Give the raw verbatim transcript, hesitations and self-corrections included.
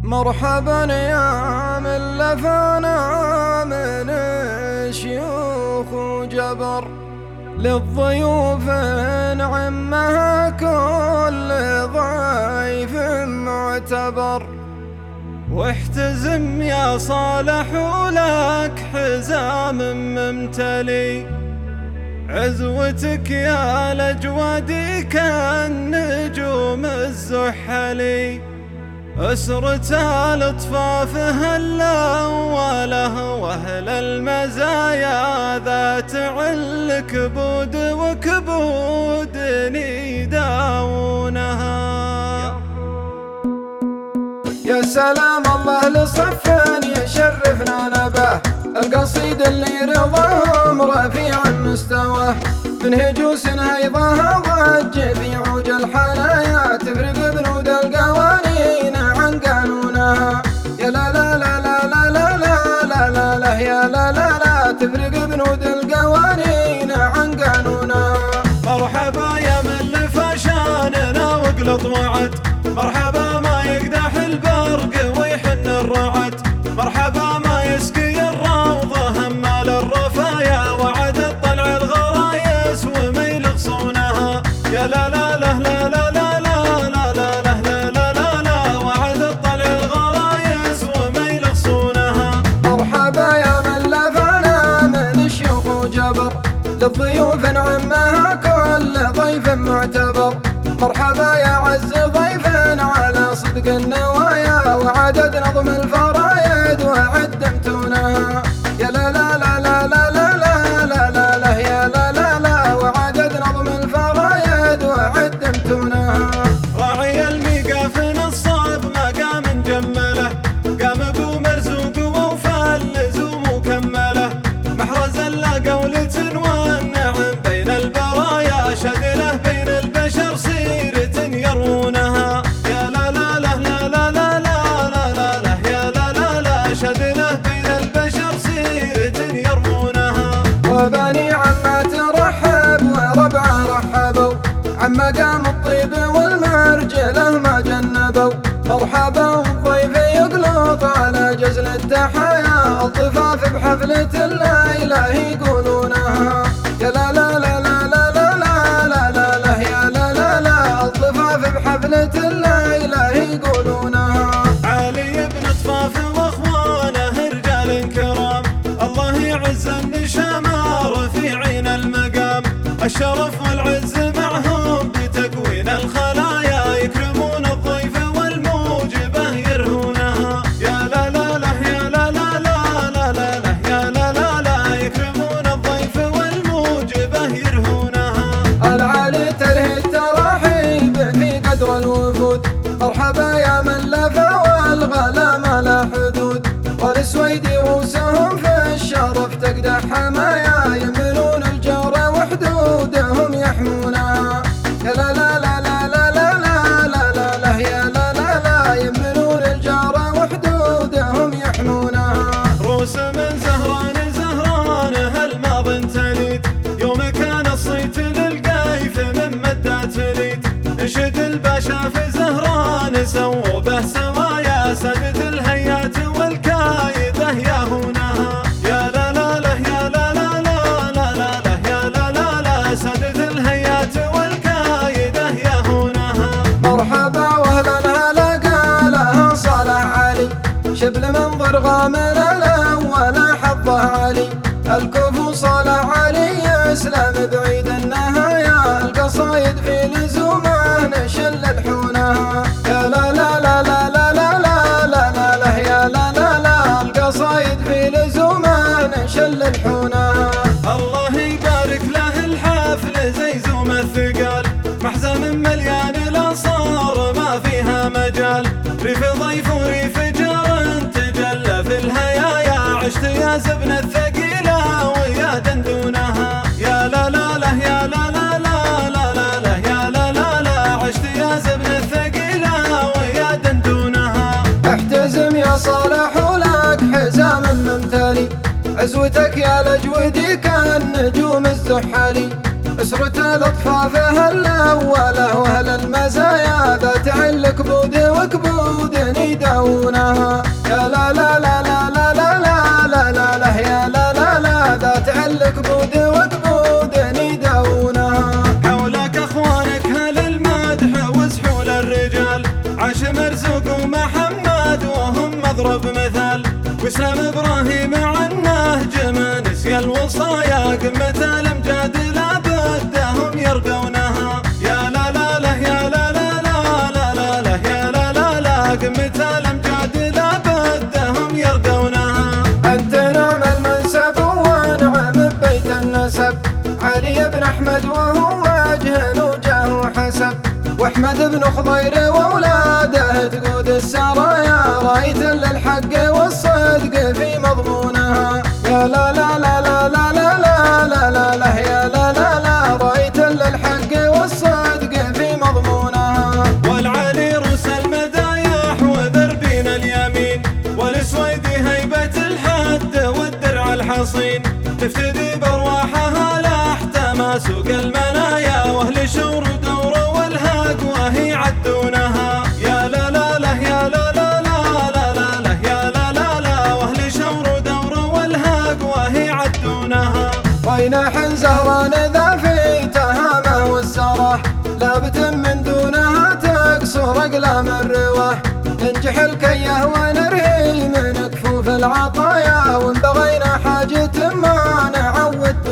مرحبا يا من لفانا من شيوخ وجبر، للضيوف نعمها كل ضيف معتبر. واحتزم يا صالح ولك حزام ممتلي، عزوتك يا الأجوادي كالنجوم الزحلي. أسرة الأطفافها الأولى وأهل المزايا ذات عل كبود وكبود يداوونها. يا سلام الله لصف يشرفنا نباه، القصيد اللي رضاهم رفيع المستوى، من هجوس هيضاها ضج في عوج الحنايا، تفرق بنود القوانين عن قانونها. يا لا لا لا لا لا لا لا لا لا يا لا لا لا، تفرق بنود القوانين عن قانونها. مرحبا يا من لفى شاننا واقلط وعد، مرحبا ما يقدح البرق ويحن الرعد، مرحبا ما يسقي الروضة همال الرفايا، وعد الطلع الغرايس وميل غصونها. يا لا لا لا لا لا لا لا لا لا لا لا لا لا، وعد الطلع الغرايس وميل غصونها. مرحبا يا من لفانا من شيوخ وجبر، للضيوف نعمها كل ضيف معتبر. مرحبا يا عز ضيف على صدق النوايا، وعدد نظم الفرايد وعدمتونها. يا لا لا لا لا لا لا لا لا لا لا يا لا لا لا، وعدد نظم الفرايد وعدمتونها. راعي الميقاف نصاب مقام جمله، قام ابو مرزوق ووفى اللزوم وكمله، محرز لا قولة والنعم بين البرايا، شغله بين البشر سيرة يرونها. يا لا لا لا لا لا لا لا لا لا يا لا لا لا، شغله بين البشر سيرة يرونها. وبني عما ترحب وربعه رحبوا، عما قام الطيب والمرجله ما جنبوا. مرحبا والضيف يقلط على جزل التحايا، الضفاف بحفلة الليلة يقولونها. يا لا لا لا لا لا لا لا لا لا يا لا لا لا، الضفاف بحفلة الليلة يقولونها. علي بن طفاف واخوانه رجال كرام، الله يعز النشامى رفيعين المقام، الشرف والعز معهم بتكوين الخلايا، يكرمون الضيف والموجبه يرهونها. يا لا لا لا يا لا لا لا لا لا لا يا لا لا لا، يكرمون الضيف والموجبه يرهونها. العالي تلهي التراحيب في قدر الوفود، مرحبا يا من لفى والغلا ما لا حدود، والسويدي روسهم في الشرف تقدح حمايا، يملون الجار وحدودهم يحمونها. يا لا لا لا لا لا لا لا لا لا لا يا لا لا لا، يملون الجار وحدودهم يحمونها. روس من زهران زهران هالماضي تليد، يوم كان الصيت للقايف من مدة تليد، نشد الباشا في زهران سووا به سوايا، سدت الهيات والكايده يهونها. يا لا لا لا يا لا لا لا لا لا لا يا لا لا لا، سدت الهيات والكايده يهونها. مرحبا واهلا هلا قالها صالح علي، شبل منظر غامر الاول حظه علي، الكفو صالح علي يسلم بعيد النهايا، القصايد في لزومه نشل الحونها. يا لا لا لا لا لا لا لا لا لا لا يا لا لا لا، القصايد في لزومه نشل الحونها. الله يبارك له الحفل زي زوم الثقال، محزم مليان الانصار ما فيها مجال، ريف ضيف وريف جار تجلى في الهيايا، عشت يا زبن الثقيله ويا دندونها. يا لا لا لا يا لا لا لا لا لا لا يا لا لا لا، عشت يا زبن الثقيله ويا دندونها. احتزم يا صالح ولك حزام ممتلي، عزوتك يا الأجودي كالنجوم الزحالي، أسرة الأطفافها الأولى وأهل المزايا ذات عل كبود وكبود نيد يداونها. يا لا لا لا لا لا لا لا لا لا لا يا لا لا لا ذا تعلق بود وقبود يداونها. حولك اخوانك هل المدح وسحول الرجال، عاش مرزوق ومحمد وهم مضرب مثال، وسام ابراهيم عن نهج من نسي الوصايا، قمة الامجاد لابد هم يرقونها. يا لا لا لا يا لا لا لا لا لا لا يا لا لا لا قمة الامجاد لابد هم يرقونها. انت نعم المنسب ونعم ببيت النسب، علي بن احمد وهو وجه وجاه حسب، واحمد بن خضير واولاده تقود السرايا، رايت للحق والصدق في مضمونها. يا لا لا لا لا لا لا لا لا لا لا يا لا لا لا رايت للحق والصدق في مضمونها. والعلي روس المدايح وذربين اليمين، والسويد هيبة الحد والدرع الحصين، تفتدي بارواحها لاحتمى سوق المنايا، واهل شور ودور والهاق وهي عدونها. يا لا لا لا يا لا لا لا لا لا لا يا لا لا لا واهل شور ودور والهاق وهي عدونها. ويناح زهران ذا في تهامه والسراح، لابت من دونها تقصر اقلام الرواح، ننجح الكيه ونرهي من كفوف العطايا، وان بغينا حاجة ما نعود